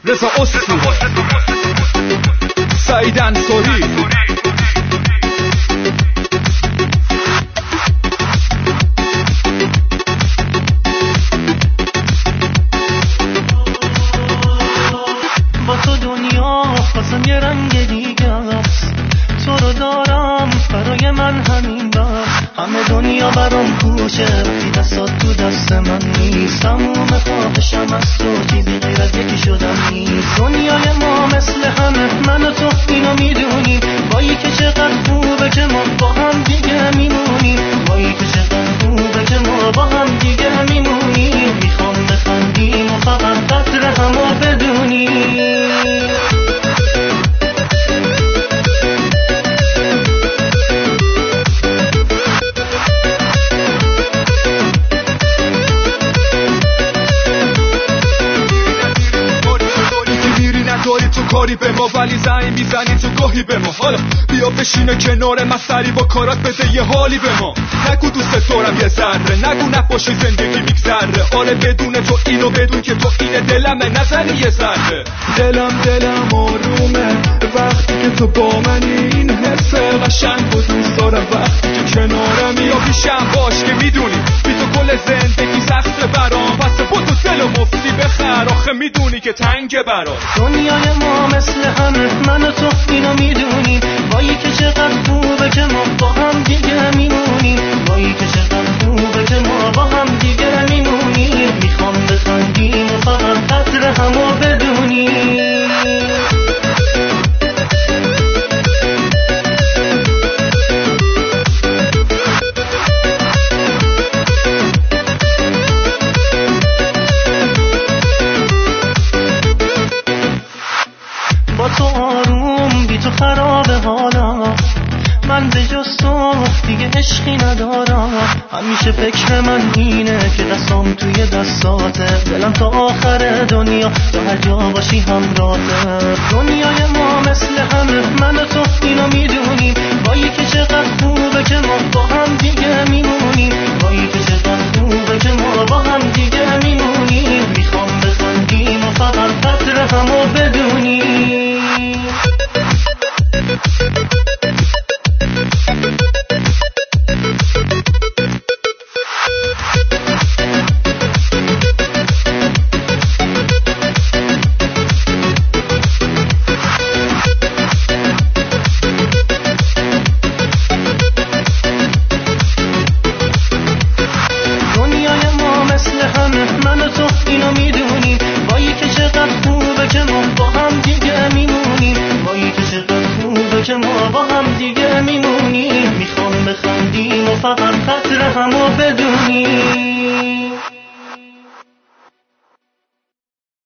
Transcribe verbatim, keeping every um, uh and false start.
رضا اسطوره، سعید انصاری، با تو دنیا واسم یه رنگ دیگه است، تو رو دارم برای من همین بس، همه دنیا برام پوچه وقتی دستات تو دست من نیست، تموم خواهشم از تو که بی غیرت یکی شدم نیست، دنیای ما مثل همه من و تو اینو میدونیم، بایی که چقدر خوبه که ما با هم دیگه میمونیم، بایی که چقدر خوبه که ما با هم دیگه میمونیم، میخوام بخندیم و فقط قدر همو بدونیم. تو کاری به ما ولی زنگ میزنی تو گاهی به ما، حالا بیا بشینه کنار من سری با کارات بده یه حالی به ما، نگو دوست دارم یه ذره، نگو نباشه زندگی میگذره، آره بدون تو اینو بدون که تو اینه دلمه نزنی یه ذره، دلم دلم آرومه وقتی که تو با منی، این حس قشنگ و دوست دارم وقتی که کنارم یا پیشم باش که میدونی بی تو کل زندگی سخته برام، پس با تو دل و مفتی بخر، آخه میدونی که تنگه برام، دنیای ما مثل همه من و تو اینو میدونیم، بایی که چقدر خوبه که ما با هم دیگه میمونیم، بایی که چقدر خوبه که ما با هم دیگه میمونیم، میخوام بخندیم و فقط قدر همو بدونیم. با تو آروم بی تو خراب حالا، من به جز تو دیگه عشقی ندارم، همیشه فکر من اینه که دستام توی دستاته، دلم تا آخر دنیا تا هر جا باشی همراهه، دنیای ما مثل همه من و تو اینو میدونیم، بایی که چقدر خوبه که ما با هم دیگه میمونیم، بایی که چقدر خوبه که ما با هم دیگه میمونیم، میخوام بخندیم و فقط قدر همو بدونیم. دنیای ما مثل همه من و تو اینو میدونیم، بایی که چقدر خوبه که ما با هم دیگه میمونیم، بایی که چقدر خوبه که ما با هم دیگه میمونیم، میخوام بخندیم و فقط قدر همو بدونیم.